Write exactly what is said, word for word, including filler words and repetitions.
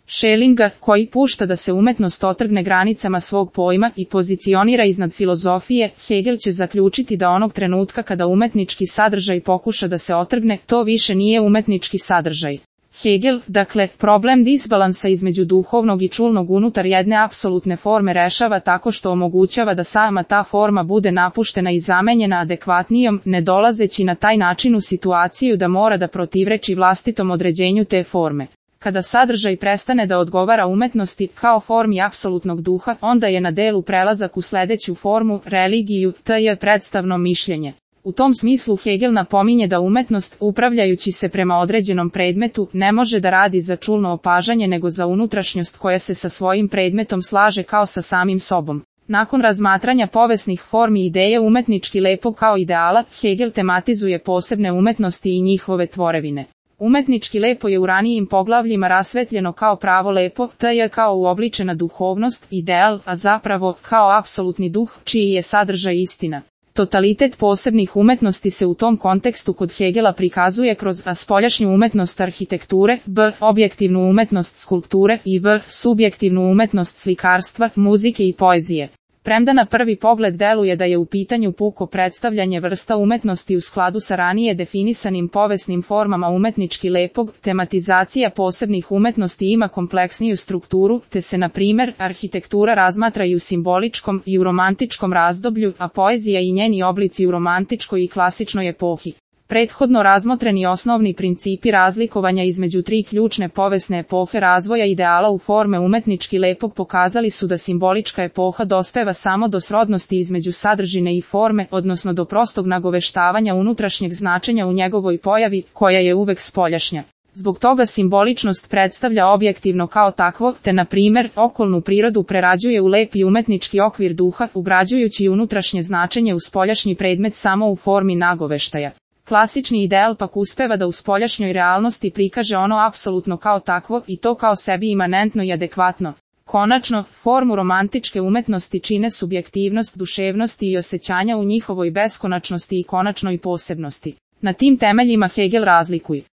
Schellinga, koji pušta da se umetnost otrgne granicama svog pojma i pozicionira iznad filozofije, Hegel će zaključiti da onog trenutka kada umetnički sadržaj pokuša da se otrgne, to više nije umetnički sadržaj. Hegel, dakle, problem disbalansa između duhovnog i čulnog unutar jedne apsolutne forme rešava tako što omogućava da sama ta forma bude napuštena i zamenjena adekvatnijom, ne dolazeći na taj način u situaciju da mora da protivreči vlastitom određenju te forme. Kada sadržaj prestane da odgovara umetnosti kao formi apsolutnog duha, onda je na delu prelazak u sledeću formu, religiju, to je predstavno mišljenje. U tom smislu Hegel napominje da umetnost, upravljajući se prema određenom predmetu, ne može da radi za čulno opažanje nego za unutrašnjost koja se sa svojim predmetom slaže kao sa samim sobom. Nakon razmatranja povesnih formi ideje umetnički lepog kao ideala, Hegel tematizuje posebne umetnosti i njihove tvorevine. Umetnički lepo je u ranijim poglavljima rasvetljeno kao pravo lepo, to je kao uobličena duhovnost, ideal, a zapravo kao apsolutni duh, čiji je sadržaj istina. Totalitet posebnih umetnosti se u tom kontekstu kod Hegela prikazuje kroz a spoljašnju umetnost arhitekture, b. objektivnu umetnost skulpture i v. subjektivnu umetnost slikarstva, muzike i poezije. Premda na prvi pogled deluje da je u pitanju puko predstavljanje vrsta umetnosti u skladu sa ranije definisanim povesnim formama umetnički lepog, tematizacija posebnih umetnosti ima kompleksniju strukturu, te se na primer arhitektura razmatra i u simboličkom i u romantičkom razdoblju, a poezija i njeni oblici u romantičkoj i klasičnoj epohi. Prethodno razmotreni osnovni principi razlikovanja između tri ključne povesne epohe razvoja ideala u forme umetnički lepog pokazali su da simbolička epoha dospeva samo do srodnosti između sadržine i forme, odnosno do prostog nagoveštavanja unutrašnjeg značenja u njegovoj pojavi, koja je uvek spoljašnja. Zbog toga simboličnost predstavlja objektivno kao takvo, te na primer, okolnu prirodu prerađuje u lepi umetnički okvir duha, ugrađujući unutrašnje značenje u spoljašnji predmet samo u formi nagoveštaja. Klasični ideal pak uspeva da u spoljašnjoj realnosti prikaže ono apsolutno kao takvo i to kao sebi imanentno i adekvatno. Konačno, formu romantičke umetnosti čine subjektivnost, duševnosti i osjećanja u njihovoj beskonačnosti i konačnoj posebnosti. Na tim temeljima Hegel razlikuje